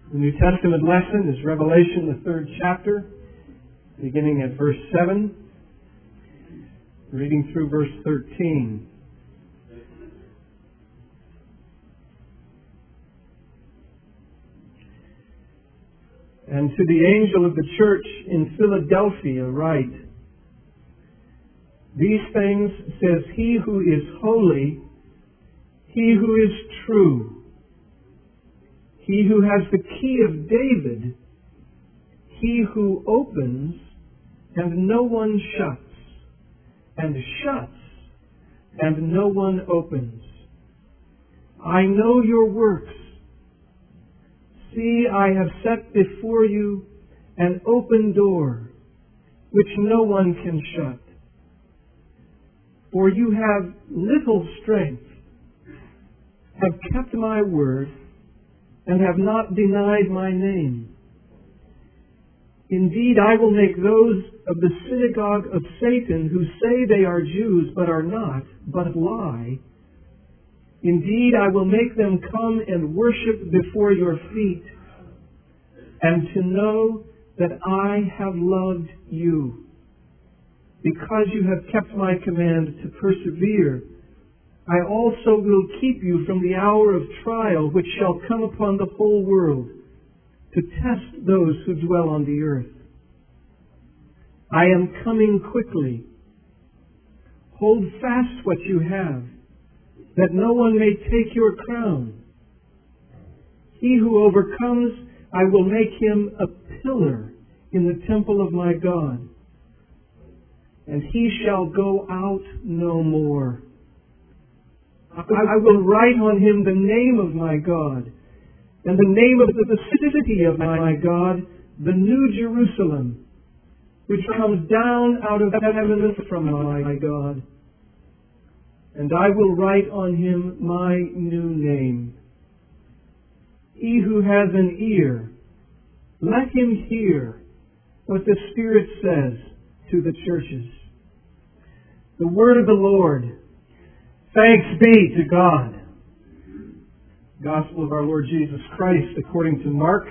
The New Testament lesson is Revelation, the 3rd chapter, beginning at verse 7, reading through verse 13. And to the angel of the church in Philadelphia write, "These things says he who is holy, he who is true, he who has the key of David, he who opens and no one shuts, and shuts and no one opens. I know your works. See, I have set before you an open door, which no one can shut. For you have little strength, have kept my word, and have not denied my name. Indeed, I will make those of the synagogue of Satan who say they are Jews but are not, but lie. Indeed, I will make them come and worship before your feet, and to know that I have loved you, because you have kept my command to persevere. I also will keep you from the hour of trial which shall come upon the whole world, to test those who dwell on the earth. I am coming quickly. Hold fast what you have, that no one may take your crown. He who overcomes, I will make him a pillar in the temple of my God, and he shall go out no more. I will write on him the name of my God, and the name of the city of my God, the New Jerusalem, which comes down out of heaven from my God. And I will write on him my new name. He who has an ear, let him hear what the Spirit says to the churches." The word of the Lord. Thanks be to God. Gospel of our Lord Jesus Christ according to Mark,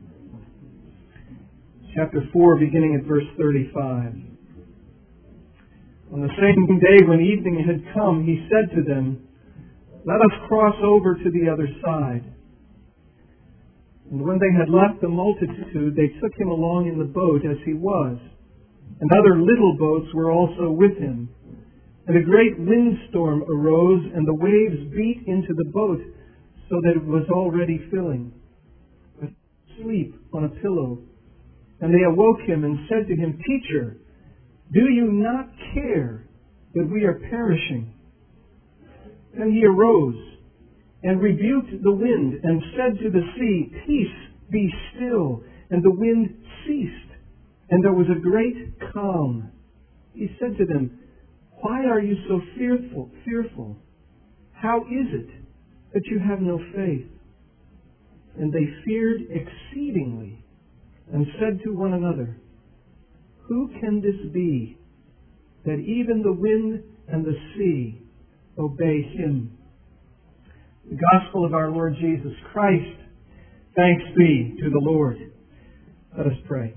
chapter 4, beginning at verse 35. On the same day when evening had come, he said to them, "Let us cross over to the other side." And when they had left the multitude, they took him along in the boat as he was, and other little boats were also with him. And a great windstorm arose, and the waves beat into the boat, so that it was already filling. But asleep on a pillow. And they awoke him and said to him, "Teacher, do you not care that we are perishing?" Then he arose and rebuked the wind and said to the sea, "Peace, be still." And the wind ceased, and there was a great calm. He said to them, "Why are you so fearful? How is it that you have no faith?" And they feared exceedingly and said to one another, "Who can this be, that even the wind and the sea obey him?" The Gospel of our Lord Jesus Christ. Thanks be to the Lord. Let us pray.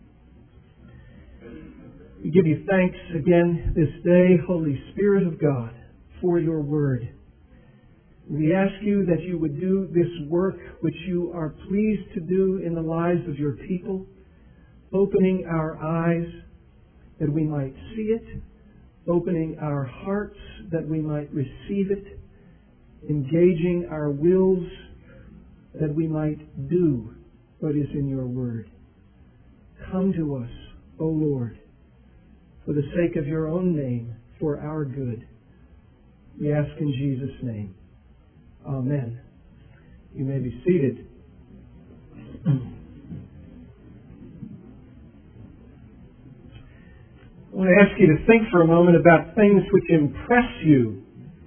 We give you thanks again this day, Holy Spirit of God, for your word. We ask you that you would do this work which you are pleased to do in the lives of your people, opening our eyes that we might see it, opening our hearts that we might receive it, engaging our wills that we might do what is in your word. Come to us, O Lord, for the sake of your own name, for our good. We ask in Jesus' name. Amen. You may be seated. I want to ask you to think for a moment about things which impress you.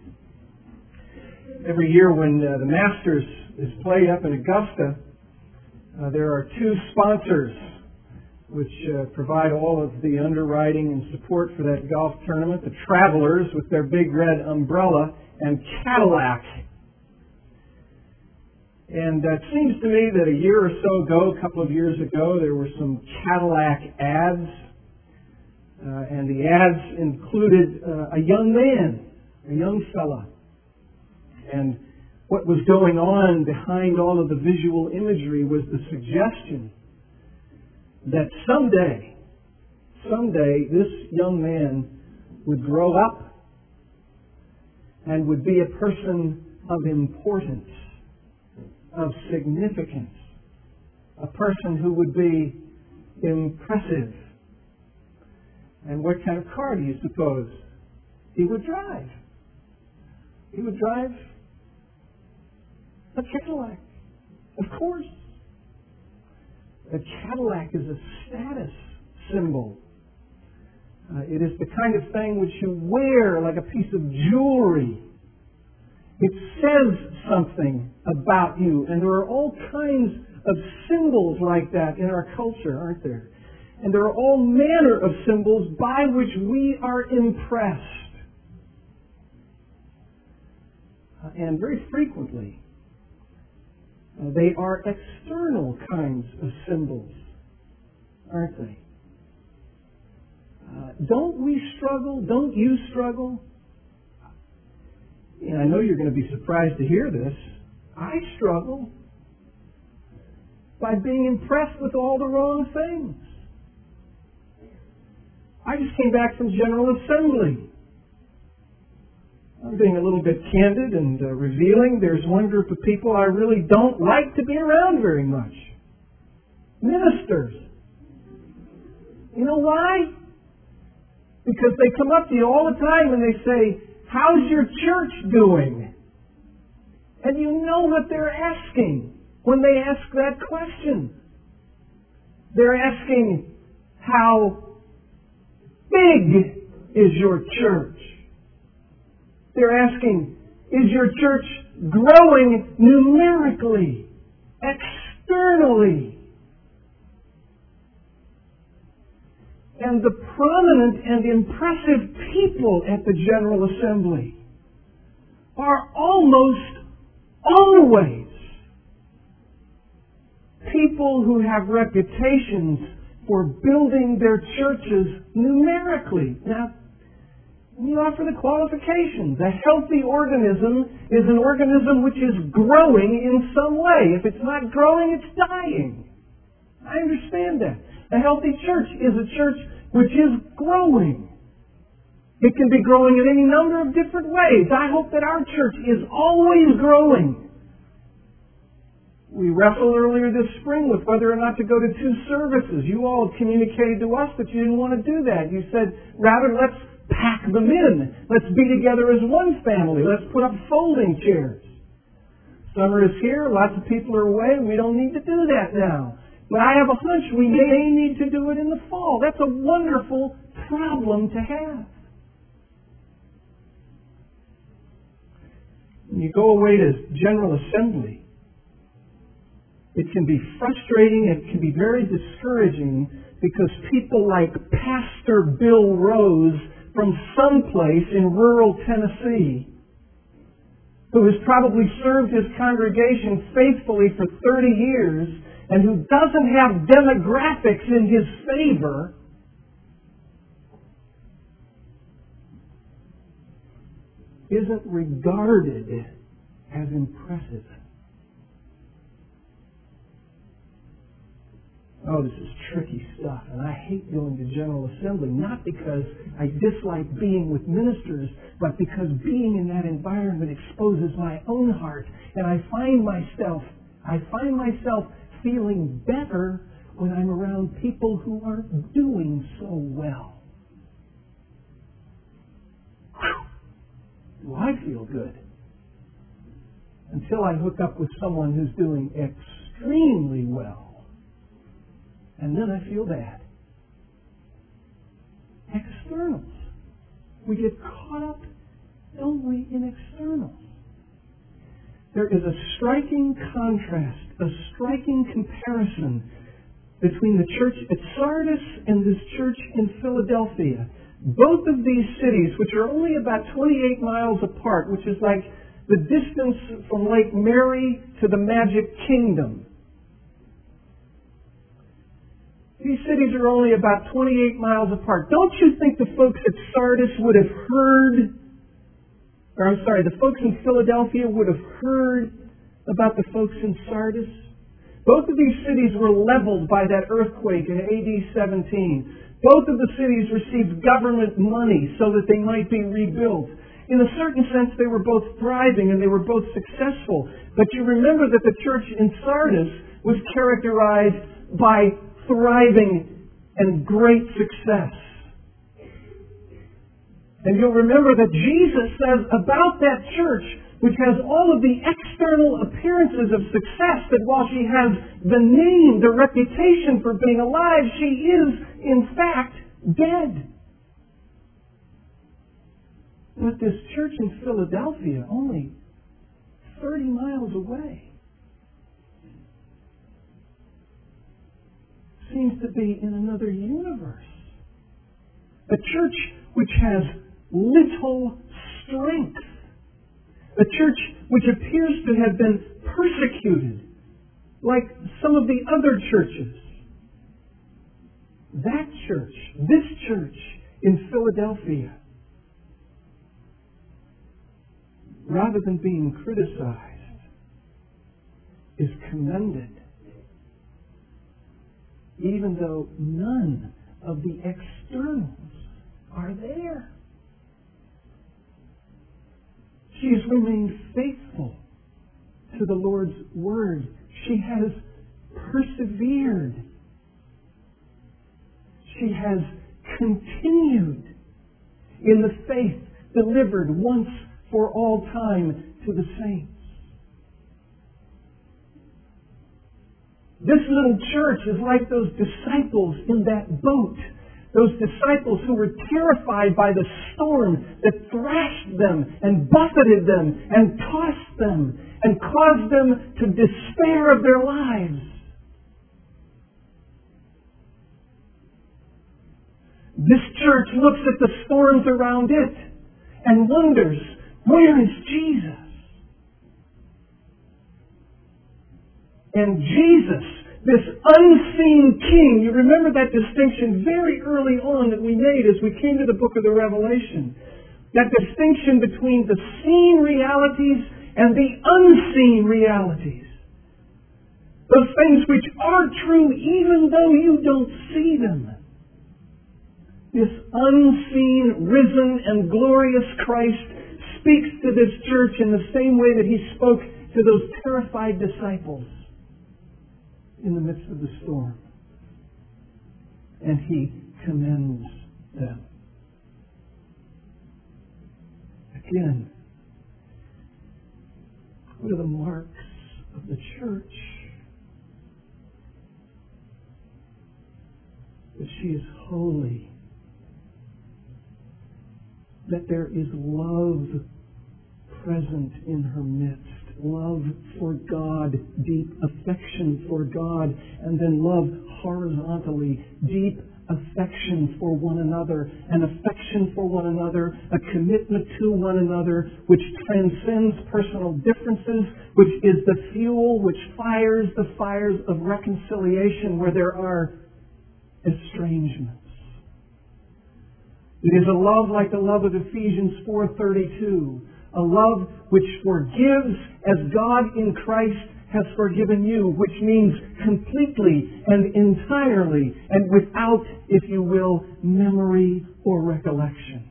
Every year when the Masters is played up in Augusta, there are two sponsors which provide all of the underwriting and support for that golf tournament. The Travelers with their big red umbrella, and Cadillac. And it seems to me that a year or so ago, a couple of years ago, there were some Cadillac ads. And the ads included a young man, a young fella. And what was going on behind all of the visual imagery was the suggestion that someday, this young man would grow up and would be a person of importance, of significance, a person who would be impressive. And what kind of car do you suppose he would drive? He would drive a Cadillac, of course. A Cadillac is a status symbol. It is the kind of thing which you wear like a piece of jewelry. It says something about you. And there are all kinds of symbols like that in our culture, aren't there? And there are all manner of symbols by which we are impressed. And very frequently, they are external kinds of symbols, aren't they? Don't we struggle? Don't you struggle? And I know you're going to be surprised to hear this. I struggle by being impressed with all the wrong things. I just came back from General Assembly. I'm being a little bit candid and revealing. There's one group of people I really don't like to be around very much. Ministers. You know why? Because they come up to you all the time and they say, "How's your church doing?" And you know what they're asking when they ask that question. They're asking, how big is your church? They're asking, is your church growing numerically, externally? And the prominent and impressive people at the General Assembly are almost always people who have reputations for building their churches numerically. Now, you offer the qualifications. A healthy organism is an organism which is growing in some way. If it's not growing, it's dying. I understand that. A healthy church is a church which is growing. It can be growing in any number of different ways. I hope that our church is always growing. We wrestled earlier this spring with whether or not to go to 2 services. You all have communicated to us that you didn't want to do that. You said, rather, let's pack them in. Let's be together as one family. Let's put up folding chairs. Summer is here. Lots of people are away. We don't need to do that now. But I have a hunch we may need to do it in the fall. That's a wonderful problem to have. When you go away to General Assembly, it can be frustrating, it can be very discouraging because people like Pastor Bill Rose from someplace in rural Tennessee, who has probably served his congregation faithfully for 30 years and who doesn't have demographics in his favor, isn't regarded as impressive. Oh, this is tricky stuff, and I hate going to General Assembly, not because I dislike being with ministers, but because being in that environment exposes my own heart, and I find myself feeling better when I'm around people who are doing so well. Do I feel good? Until I hook up with someone who's doing extremely well. And then I feel bad. Externals. We get caught up, don't we, in externals. There is a striking contrast, a striking comparison between the church at Sardis and this church in Philadelphia. Both of these cities, which are only about 28 miles apart, which is like the distance from Lake Mary to the Magic Kingdom. These cities are only about 28 miles apart. Don't you think the folks at Sardis would have heard, the folks in Philadelphia would have heard about the folks in Sardis? Both of these cities were leveled by that earthquake in AD 17. Both of the cities received government money so that they might be rebuilt. In a certain sense, they were both thriving and they were both successful. But you remember that the church in Sardis was characterized by thriving and great success. And you'll remember that Jesus says about that church, which has all of the external appearances of success, that while she has the name, the reputation for being alive, she is, in fact, dead. But this church in Philadelphia, only 30 miles away, seems to be in another universe. A church which has little strength. A church which appears to have been persecuted, like some of the other churches. That church, this church in Philadelphia, rather than being criticized, is commended, even though none of the externals are there. She has remained faithful to the Lord's Word. She has persevered. She has continued in the faith delivered once for all time to the saints. This little church is like those disciples in that boat. Those disciples who were terrified by the storm that thrashed them and buffeted them and tossed them and caused them to despair of their lives. This church looks at the storms around it and wonders, where is Jesus? And Jesus, this unseen King, you remember that distinction very early on that we made as we came to the book of the Revelation. That distinction between the seen realities and the unseen realities. Those things which are true even though you don't see them. This unseen, risen, and glorious Christ speaks to this church in the same way that He spoke to those terrified disciples in the midst of the storm. And He commends them. Again, what are the marks of the church? That she is holy. That there is love present in her midst. Love for God, deep affection for God, and then love horizontally, deep affection for one another, an affection for one another, a commitment to one another, which transcends personal differences, which is the fuel which fires the fires of reconciliation where there are estrangements. It is a love like the love of Ephesians 4:32. A love which forgives as God in Christ has forgiven you, which means completely and entirely and without, if you will, memory or recollection.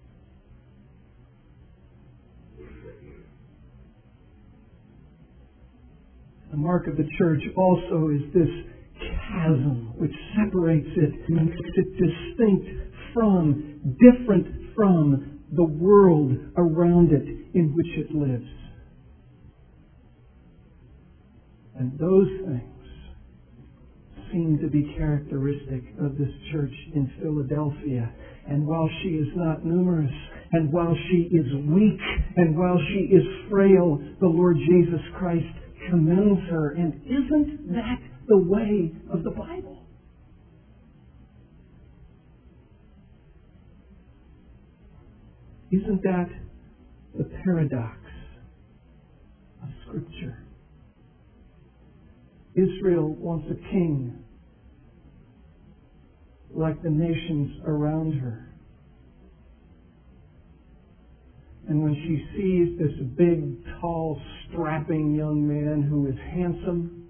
The mark of the church also is this chasm which separates it and makes it distinct from, different from, the world around it in which it lives. And those things seem to be characteristic of this church in Philadelphia. And while she is not numerous, and while she is weak, and while she is frail, the Lord Jesus Christ commends her. And isn't that the way of the Bible? Isn't that the paradox Scripture. Israel wants a king like the nations around her. And when she sees this big, tall, strapping young man who is handsome,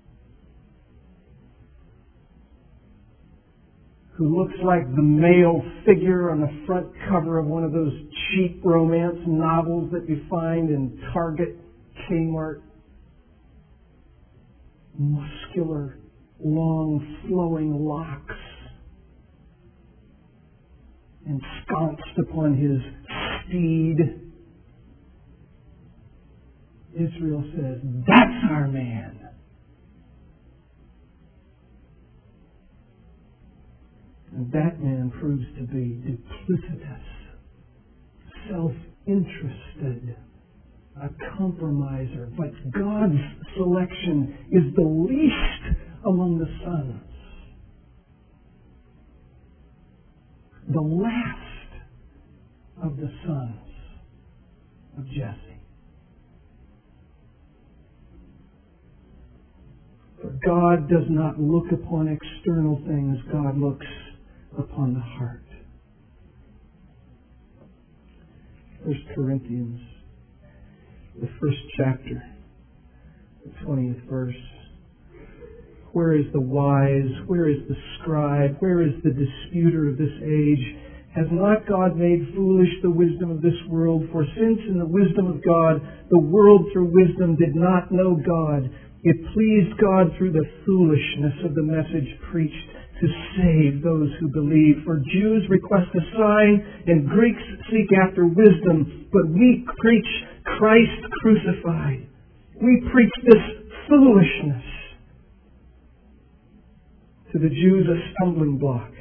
who looks like the male figure on the front cover of one of those cheap romance novels that you find in Target, Kmart, muscular, long, flowing locks, ensconced upon his steed, Israel says, "That's our man." And that man proves to be duplicitous, self-interested, a compromiser. But God's selection is the least among the sons, the last of the sons of Jesse. For God does not look upon external things. God looks upon the heart. 1 Corinthians, the first chapter, the 20th verse. Where is the wise? Where is the scribe? Where is the disputer of this age? Has not God made foolish the wisdom of this world? For since in the wisdom of God, the world through wisdom did not know God, it pleased God through the foolishness of the message preached to save those who believe. For Jews request a sign, and Greeks seek after wisdom, but we preach Christ crucified. We preach this foolishness. To the Jews a stumbling block,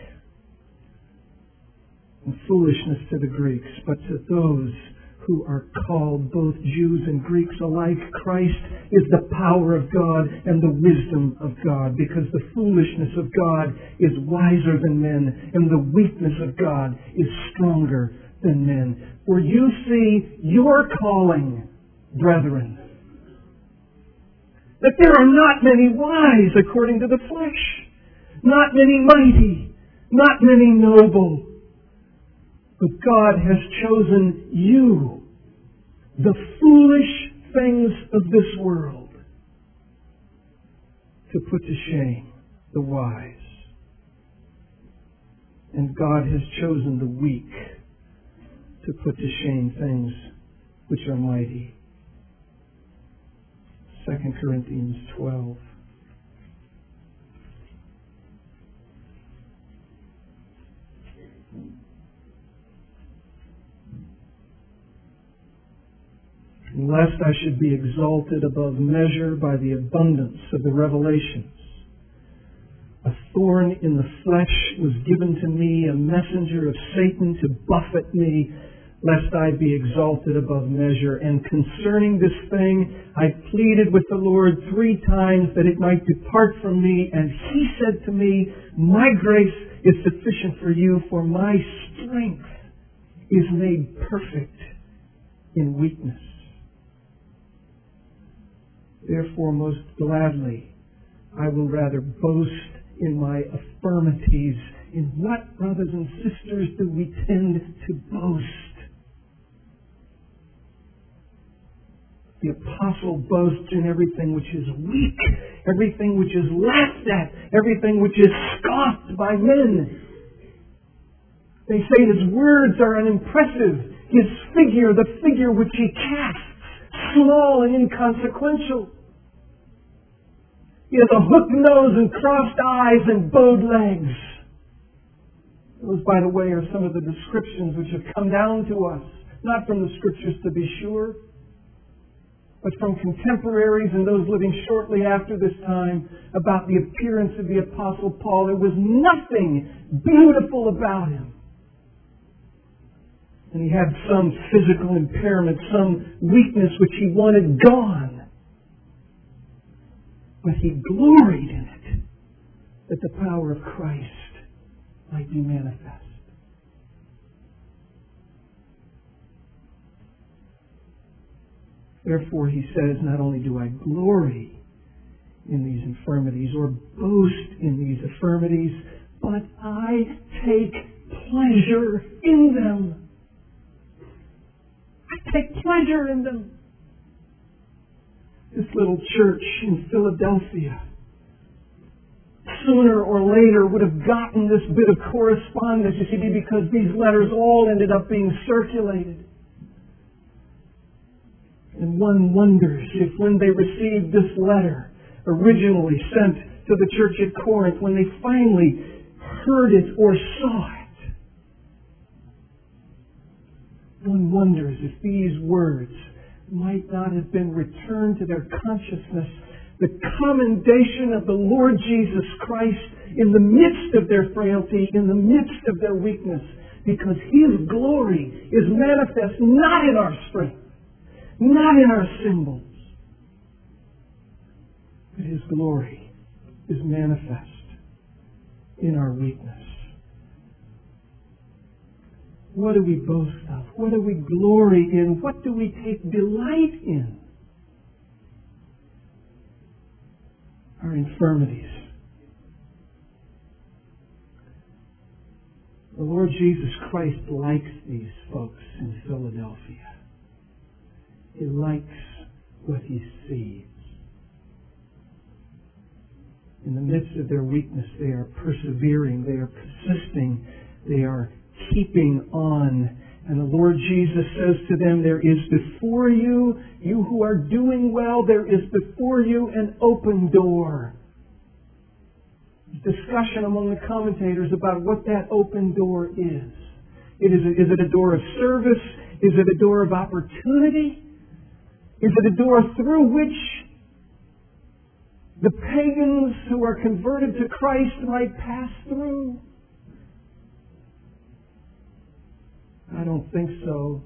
and foolishness to the Greeks, but to those who are called, both Jews and Greeks alike, Christ is the power of God and the wisdom of God, because the foolishness of God is wiser than men, and the weakness of God is stronger than men. For you see your calling, brethren, that there are not many wise according to the flesh, not many mighty, not many noble. But God has chosen you, the foolish things of this world, to put to shame the wise. And God has chosen the weak to put to shame things which are mighty. 2 Corinthians 12. Lest I should be exalted above measure by the abundance of the revelations. A thorn in the flesh was given to me, a messenger of Satan to buffet me, lest I be exalted above measure. And concerning this thing, I pleaded with the Lord 3 times that it might depart from me. And He said to me, my grace is sufficient for you, for my strength is made perfect in weakness. Therefore, most gladly, I will rather boast in my infirmities. In what, brothers and sisters, do we tend to boast? The apostle boasts in everything which is weak, everything which is laughed at, everything which is scoffed by men. They say his words are unimpressive, his figure, the figure which he casts, small and inconsequential. He has a hooked nose and crossed eyes and bowed legs. Those, by the way, are some of the descriptions which have come down to us, not from the Scriptures to be sure, but from contemporaries and those living shortly after this time about the appearance of the Apostle Paul. There was nothing beautiful about him. And he had some physical impairment, some weakness which he wanted gone. But he gloried in it, that the power of Christ might be manifest. Therefore, he says, not only do I glory in these infirmities or boast in these infirmities, but I take pleasure in them. I take pleasure in them. This little church in Philadelphia, sooner or later, would have gotten this bit of correspondence, you see, because these letters all ended up being circulated. And one wonders if when they received this letter, originally sent to the church at Corinth, when they finally heard it or saw it, one wonders if these words might not have been returned to their consciousness, the commendation of the Lord Jesus Christ in the midst of their frailty, in the midst of their weakness, because His glory is manifest not in our strength, not in our symbols, but His glory is manifest in our weakness. What do we boast of? What do we glory in? What do we take delight in? Our infirmities. The Lord Jesus Christ likes these folks in Philadelphia. He likes what He sees. In the midst of their weakness, they are persevering, they are persisting, they are keeping on. And the Lord Jesus says to them, there is before you, you who are doing well, there is before you an open door. There's discussion among the commentators about what that open door is. Is it a door of service? Is it a door of opportunity? Is it a door through which the pagans who are converted to Christ might pass through? I don't think so.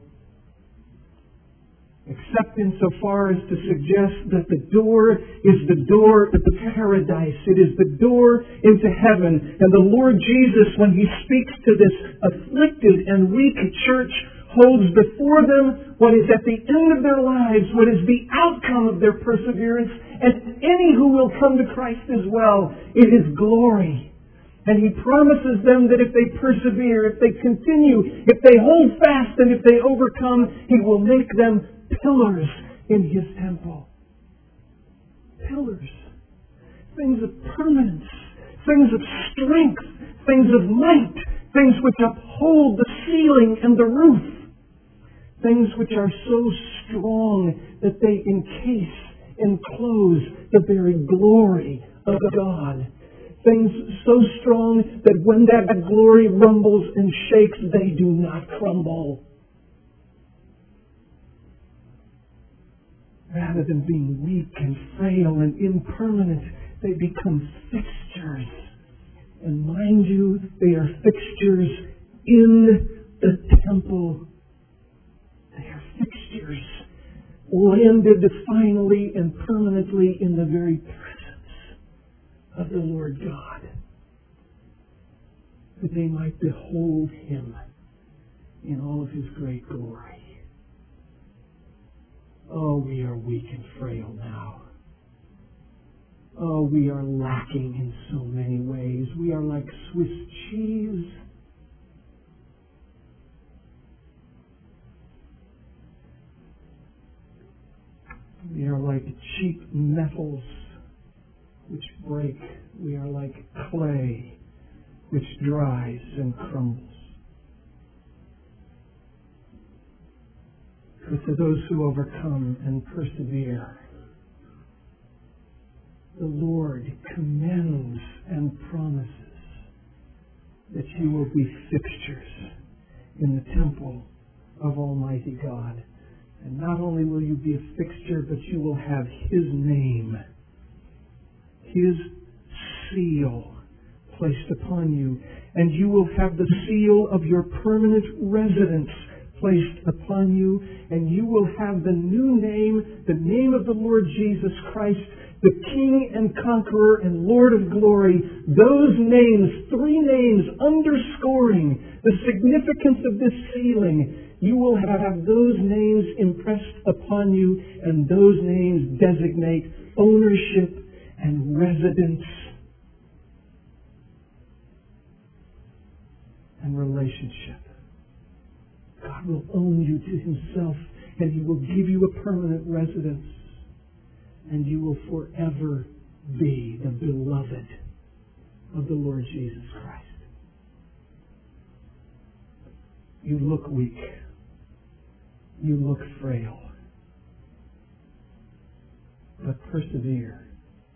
Except insofar as to suggest that the door is the door to paradise. It is the door into heaven. And the Lord Jesus, when He speaks to this afflicted and weak church, holds before them what is at the end of their lives, what is the outcome of their perseverance, and any who will come to Christ as well. It is glory. And He promises them that if they persevere, if they continue, if they hold fast, and if they overcome, He will make them pillars in His temple. Pillars. Things of permanence. Things of strength. Things of might. Things which uphold the ceiling and the roof. Things which are so strong that they enclose the very glory of God. Things so strong that when that glory rumbles and shakes, they do not crumble. Rather than being weak and frail and impermanent, they become fixtures. And mind you, they are fixtures in the temple. They are fixtures landed finally and permanently in the very presence of the Lord God, that they might behold Him in all of His great glory. Oh, we are weak and frail now. Oh, we are lacking in so many ways. We are like Swiss cheese. We are like cheap metals which break. We are like clay which dries and crumbles. But to those who overcome and persevere, the Lord commends and promises that you will be fixtures in the temple of Almighty God. And not only will you be a fixture, but you will have His name, His seal placed upon you. And you will have the seal of your permanent residence placed upon you. And you will have the new name, the name of the Lord Jesus Christ, the King and Conqueror and Lord of Glory. Those names, three names underscoring the significance of this sealing. you will have those names impressed upon you, and those names designate ownership and residence and relationship. God will own you to Himself, and He will give you a permanent residence, and you will forever be the beloved of the Lord Jesus Christ. You look weak. You look frail. But persevere,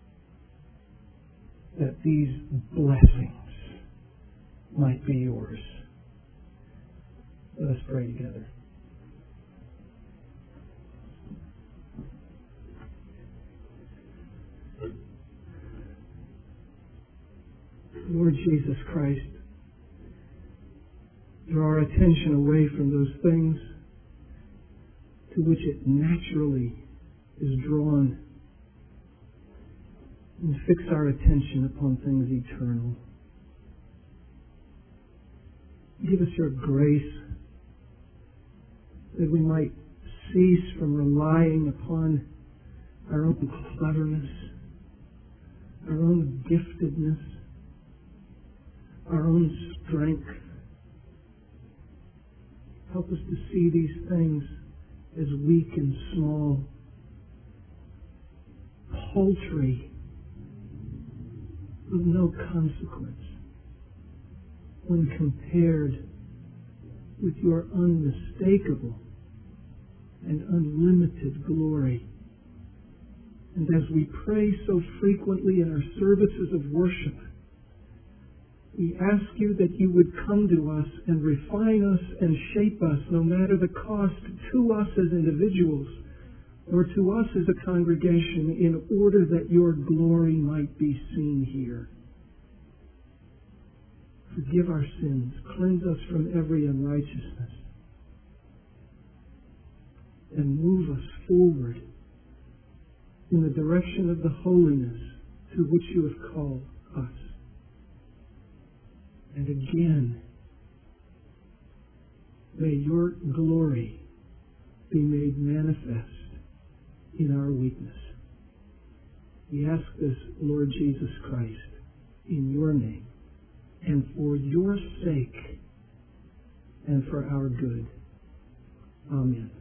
that these blessings might be yours. Let us pray together. Lord Jesus Christ, draw our attention away from those things to which it naturally is drawn, and fix our attention upon things eternal. Give us your grace that we might cease from relying upon our own cleverness, our own giftedness, our own strength. Help us to see these things as weak and small, paltry, of no consequence when compared with your unmistakable and unlimited glory. And as we pray so frequently in our services of worship, we ask you that you would come to us and refine us and shape us, no matter the cost to us as individuals or to us as a congregation, in order that your glory might be seen here. Forgive our sins. Cleanse us from every unrighteousness. And move us forward in the direction of the holiness to which you have called us. And again, may your glory be made manifest in our weakness. We ask this, Lord Jesus Christ, in your name, and for your sake, and for our good. Amen.